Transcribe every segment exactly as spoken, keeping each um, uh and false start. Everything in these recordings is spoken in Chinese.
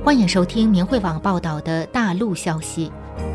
欢迎收听明慧网报道的大陆消息。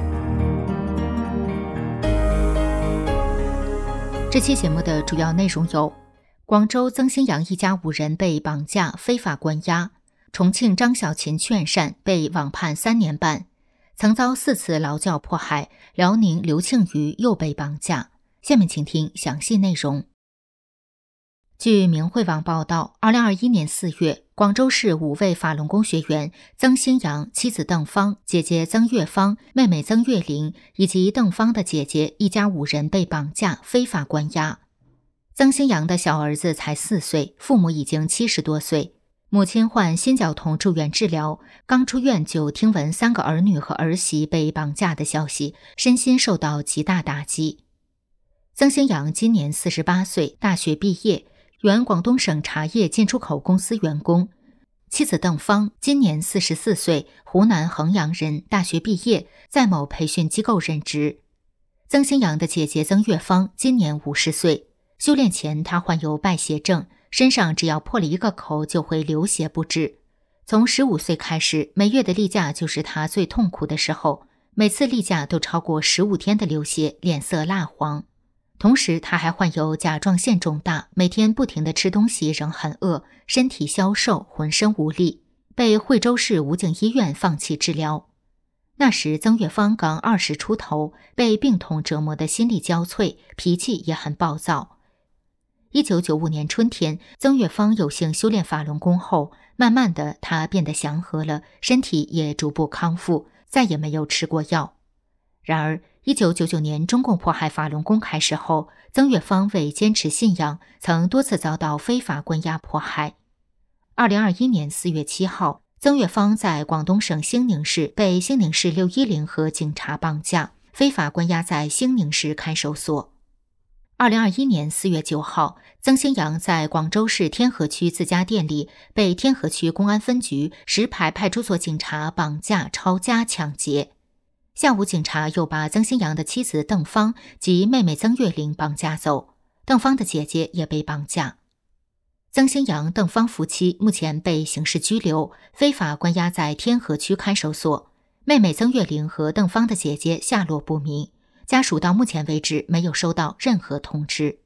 这期节目的主要内容有：广州曾新阳一家五人被绑架非法关押，重庆张小琴劝善被网判三年半，曾遭四次劳教迫害，辽宁刘庆余又被绑架。下面请听详细内容。据明慧网报道，二零二一年四月，广州市五位法轮功学员曾新阳、妻子邓芳、姐姐曾月芳、妹妹曾月玲以及邓芳的姐姐一家五人被绑架非法关押。曾新阳的小儿子才四岁，父母已经七十多岁，母亲患心绞痛住院治疗，刚出院就听闻三个儿女和儿媳被绑架的消息，身心受到极大打击。曾新阳今年四十八岁，大学毕业，原广东省茶叶进出口公司员工。妻子邓芳今年四十四岁，湖南衡阳人，大学毕业，在某培训机构任职。曾新阳的姐姐曾月芳今年五十岁，修炼前她患有败血症，身上只要破了一个口就会流血不止。从十五岁开始，每月的例假就是她最痛苦的时候，每次例假都超过十五天的流血，脸色蜡黄。同时他还患有甲状腺肿大，每天不停地吃东西，仍很饿，身体消瘦，浑身无力，被惠州市武警医院放弃治疗。那时曾月芳刚二十出头，被病痛折磨得心力交瘁，脾气也很暴躁。一九九五年春天，曾月芳有幸修炼法轮功后，慢慢的她变得祥和了，身体也逐步康复，再也没有吃过药。然而一九九九年中共迫害法轮功开始后，曾月芳为坚持信仰，曾多次遭到非法关押迫害。二零二一年四月七号，曾月芳在广东省兴宁市被兴宁市六一零和警察绑架，非法关押在兴宁市看守所。二零二一年四月九号，曾新阳在广州市天河区自家店里被天河区公安分局石牌派出所警察绑架、抄家、抢劫。下午，警察又把曾新阳的妻子邓芳及妹妹曾月玲绑架走，邓芳的姐姐也被绑架。曾新阳、邓芳夫妻目前被刑事拘留，非法关押在天河区看守所。妹妹曾月玲和邓芳的姐姐下落不明，家属到目前为止没有收到任何通知。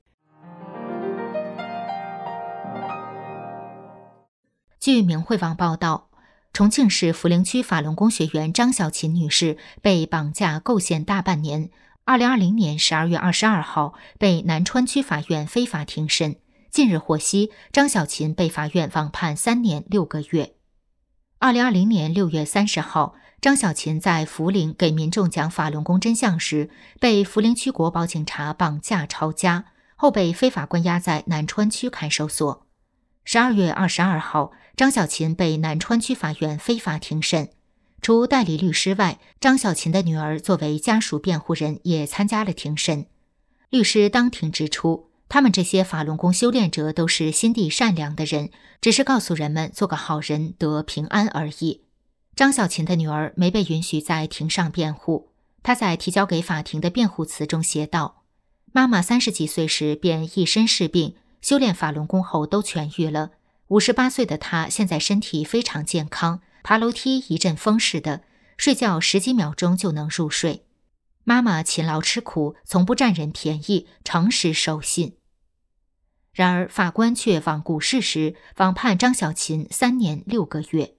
据明慧网报道，重庆市涪陵区法轮功学员张小琴女士被绑架构陷大半年，二零二零年十二月二十二号被南川区法院非法庭审。近日获悉，张小琴被法院网判三年六个月。二零二零年六月三十号，张小琴在涪陵给民众讲法轮功真相时，被涪陵区国保警察绑架抄家，后被非法关押在南川区看守所。十二月二十二号，张小琴被南川区法院非法庭审。除代理律师外，张小琴的女儿作为家属辩护人也参加了庭审。律师当庭指出，他们这些法轮功修炼者都是心地善良的人，只是告诉人们做个好人得平安而已。张小琴的女儿没被允许在庭上辩护，她在提交给法庭的辩护词中写道：妈妈三十几岁时便一身是病，修炼法轮功后都痊愈了。五十八岁的她现在身体非常健康，爬楼梯一阵风似的，睡觉十几秒钟就能入睡。妈妈勤劳吃苦，从不占人便宜，诚实守信。然而法官却罔顾事实，网判张小琴三年六个月。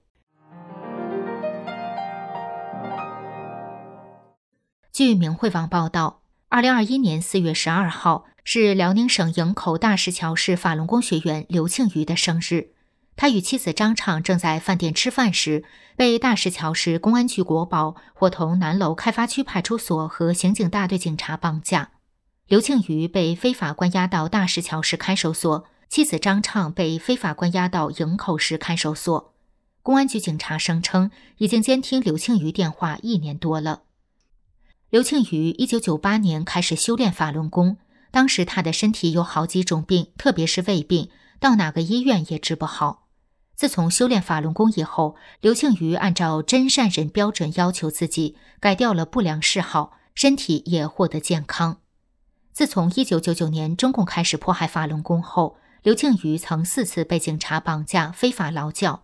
据明慧网报道，二零二一年四月十二号是辽宁省营口大石桥市法轮功学员刘庆余的生日。他与妻子张畅正在饭店吃饭时，被大石桥市公安局国保伙同南楼开发区派出所和刑警大队警察绑架。刘庆余被非法关押到大石桥市看守所，妻子张畅被非法关押到营口市看守所。公安局警察声称，已经监听刘庆余电话一年多了。刘庆余一九九八年开始修炼法轮功，当时他的身体有好几种病，特别是胃病，到哪个医院也治不好。自从修炼法轮功以后，刘庆余按照真善人标准要求自己，改掉了不良嗜好，身体也获得健康。自从一九九九年中共开始迫害法轮功后，刘庆余曾四次被警察绑架非法劳教。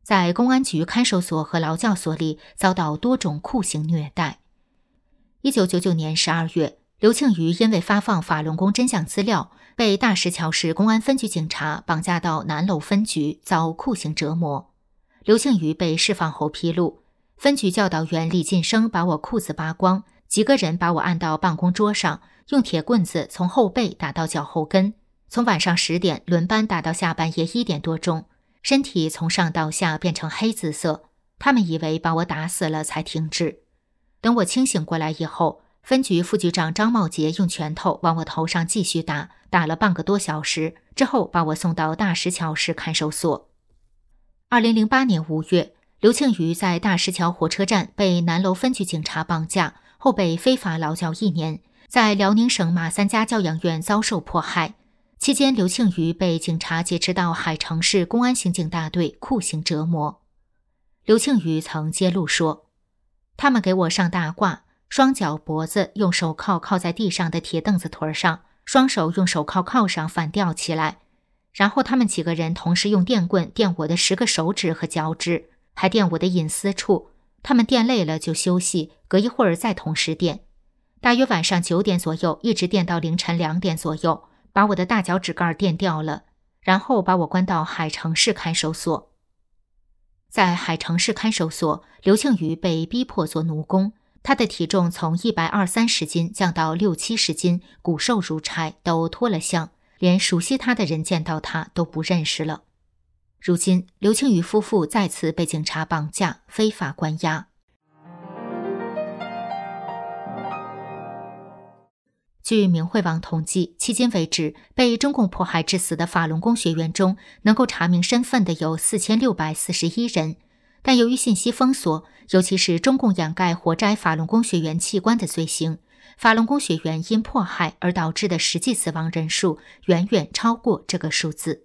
在公安局看守所和劳教所里遭到多种酷刑虐待。一九九九年十二月，刘庆余因为发放法轮功真相资料，被大石桥市公安分局警察绑架到南楼分局，遭酷刑折磨。刘庆余被释放后披露，分局教导员李晋生把我裤子扒光，几个人把我按到办公桌上，用铁棍子从后背打到脚后跟，从晚上十点轮班打到下半夜一点多钟，身体从上到下变成黑紫色，他们以为把我打死了才停止。等我清醒过来以后，分局副局长张茂杰用拳头往我头上继续打，打了半个多小时，之后把我送到大石桥市看守所。二零零八年五月，刘庆余在大石桥火车站被南楼分局警察绑架，后被非法劳教一年，在辽宁省马三家教养院遭受迫害。期间，刘庆余被警察劫持到海城市公安刑警大队酷刑折磨。刘庆余曾揭露说，他们给我上大褂，双脚脖子用手铐铐在地上的铁凳子腿上，双手用手铐铐上反吊起来，然后他们几个人同时用电棍电我的十个手指和脚趾，还电我的隐私处，他们电累了就休息，隔一会儿再同时电，大约晚上九点左右，一直电到凌晨两点左右，把我的大脚趾盖电掉了，然后把我关到海城市看守所。在海城市看守所，刘庆余被逼迫做奴工，他的体重从一百二三十斤降到六七十斤，骨瘦如柴，都脱了相，连熟悉他的人见到他都不认识了。如今，刘庆余夫妇再次被警察绑架，非法关押。据明慧网统计，迄今为止，被中共迫害致死的法轮功学员中，能够查明身份的有四千六百四十一人。但由于信息封锁，尤其是中共掩盖活摘法轮功学员器官的罪行，法轮功学员因迫害而导致的实际死亡人数远远超过这个数字。